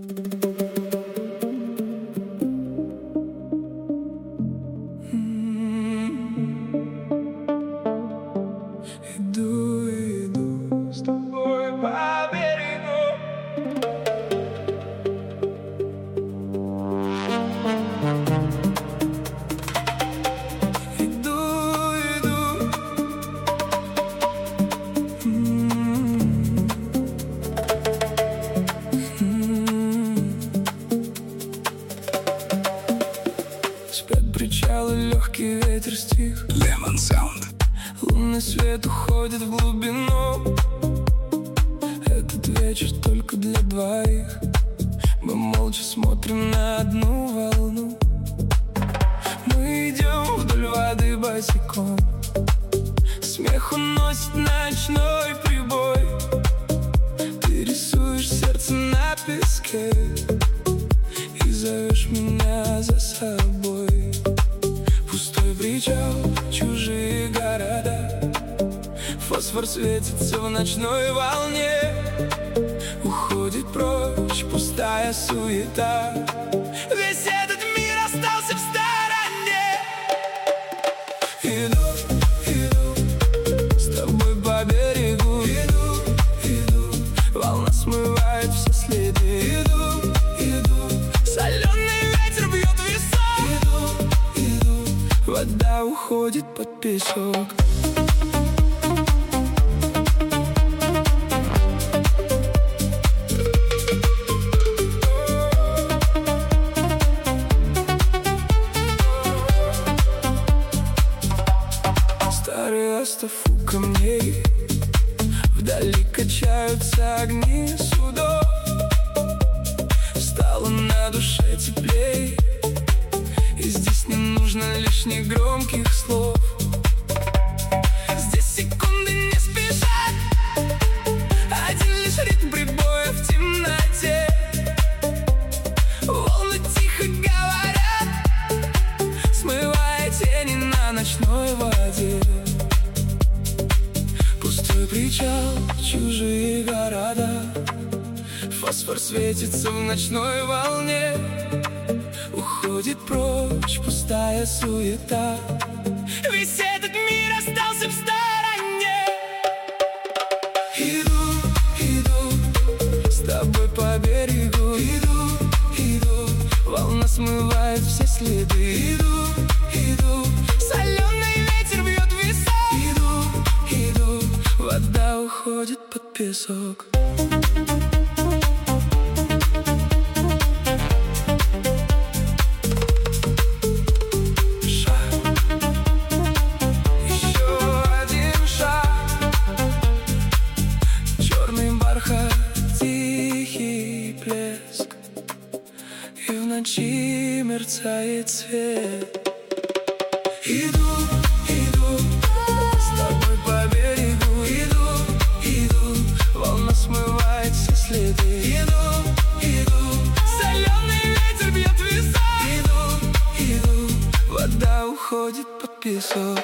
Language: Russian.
Иду, иду с тобой по берегу. Иду, иду. Спят причалы, легкий ветер стих. Lemon Sound. Лунный свет уходит в глубину. Этот вечер только для двоих. Мы молча смотрим на одну волну. Мы идем вдоль воды босиком. Смех уносит ночной прибой. Ты рисуешь сердце на песке и зовешь меня за собой. Пустой причал, чужие города. Фосфор светится в ночной волне. Уходит прочь пустая суета. Весь этот мир остался в стороне. Иду, иду с тобой по берегу. Иду, иду, волна смывает все следы. Иду, иду, соленый ветер бьет в висок. Иду, иду, вода уходит под песок. Старый остров у камней. Вдали качаются огни судов. Стало на душе теплей. И здесь не нужно лишних громких слов. Здесь секунды не спешат. Один лишь ритм прибоя в темноте. Волны тихо говорят, смывая тени на ночной воде. Пустой причал, чужие города. Фосфор светится в ночной волне. Уходит прочь пустая суета. Весь этот мир остался в стороне. Иду, иду с тобой по берегу. Иду, иду, волна смывает все следы. Иду, иду, соленый ветер бьет в висок. Иду, иду, вода уходит под песок. Тихий плеск, и в ночи мерцает свет. Иду, иду с тобой по берегу. Иду, иду, волна смывает все следы. Иду, иду, соленый ветер бьет в висок. Иду, иду, вода уходит под песок.